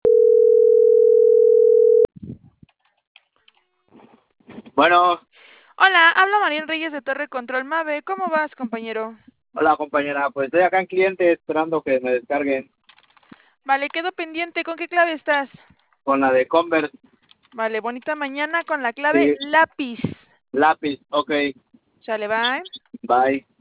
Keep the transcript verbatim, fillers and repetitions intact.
Bueno, Hola, habla Mariel Reyes de Torre Control Mave. ¿Cómo vas, compañero? hola compañera, pues estoy acá en cliente esperando que me descarguen Vale, quedo pendiente. ¿Con qué clave estás? con la de Convert. Vale, bonita mañana con la clave Sí, lápiz. lápiz, ok, Sale, bye. bye.